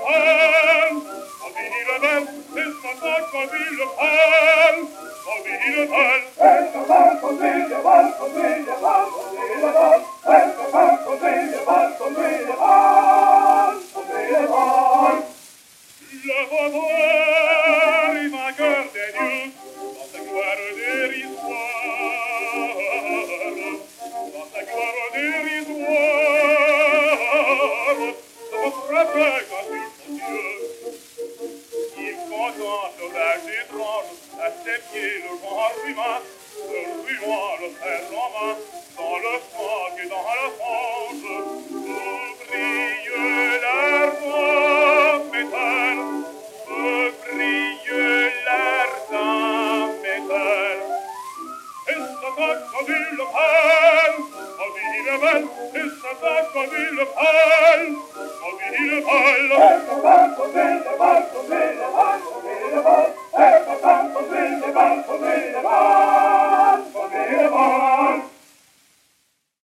pal, en ville belle, et ce matin qu'en ville pâle, en ville belle. Le vainqueur est vainqueur des dieux, dans sa gloire dérisoire, dans sa gloire dérisoire, de votre avec un Dieu. Il contemple l'âge étrange, à ses pieds le genre humain, le ruant, le fer en main, dans le smog et dans la fange, où brille l'air d'un métal, où brille l'air d'un métal. Et s'attaque comme une pâle, en ville belle, et s'attaque comme une pâle, en ville belle.